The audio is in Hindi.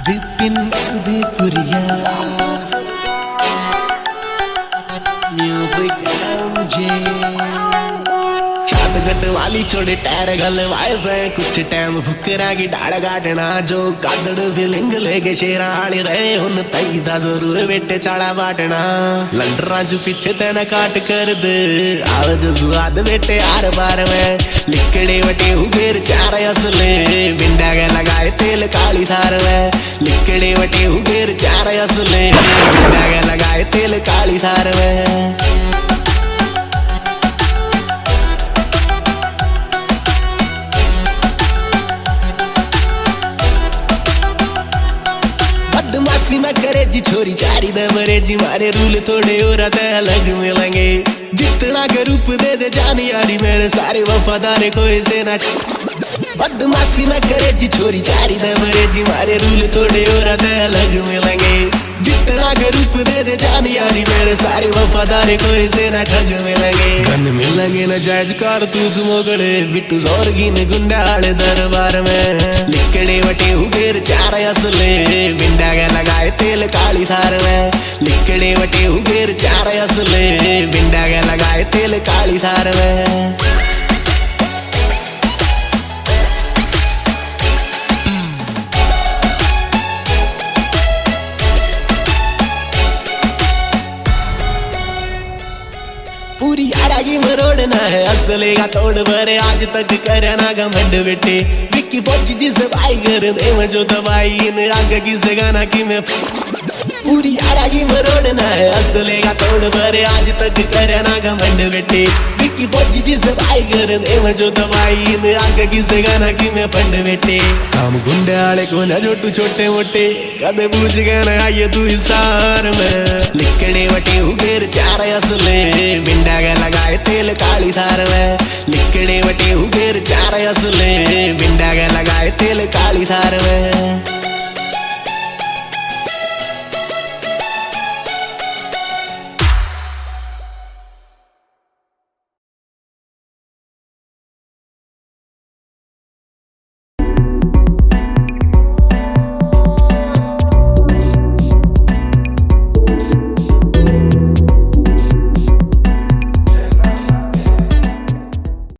विपिन देवपुरिया म्यूजिक छातगट वाली छोड़े टायर गलवाए से कुछ टाइम फुकरा की डाड़ काटना जो कादड़ फीलिंग लेके शेरा आड़ी रहे उन तई दा जरूर बेटे चाड़ा बाटना लंडरा जो पीछे तेना काट कर दे आवाज स्वाद बेटे आर बार में लिकड़े वटे उगेर चार असले बिंडा के लगाए तेल काली थार में लिकड़े वटे उगेर चार असले बिंडा के लगाए तेल काली थार में बदमाशी न करे जी छोरी चारी दबरे जी मारे रूल थोड़े और अलग मिलेंगे जितना के रूप दे दे जानी यारी मेरे सारे वफादार कोई से ना बदमाशी न करे जी छोरी चारी दबरे जी मारे रूल थोड़े और अलग मिलेंगे जितना के रूप दे दे जानी यारी मेरे सारे वफादार कोई से ना ठग मिलेंगे गन मिलेंगे न जायज कार तू सुमोगड़े बिट्टू जोरगिन गुंडाले दरबार में लिकड़े वटे उगेर चार असले बिंडा के लगाए तेल काली थार में लिकड़े वटे उगेर चार असले बिंडा के लगाए तेल काली थार में पूरी यारा की मरोड़ना है असले का तोड़ भरे आज तक करना घमंड बेटे विक्की फौजी जी से भाई कर दे मैं जो दवाई इन आग की से गाना की मैं पूरी यारा की मरोड़ना है असले का तोड़ भरे आज तक करना घमंड बेटे विक्की फौजी जी से भाई कर दे मैं जो दवाई इन आग की से गाना की मैं फंड बेटे काम गुंडे आले को न जो तू छोटे मोटे कदे पूछ गया आइए तू हिसार में लिकड़े वटे उगेर चार असले बिंडा के लगाए तेल काली थार में लिकड़े वटे उगेर चार असले बिंडा के लगाए तेल काली थार में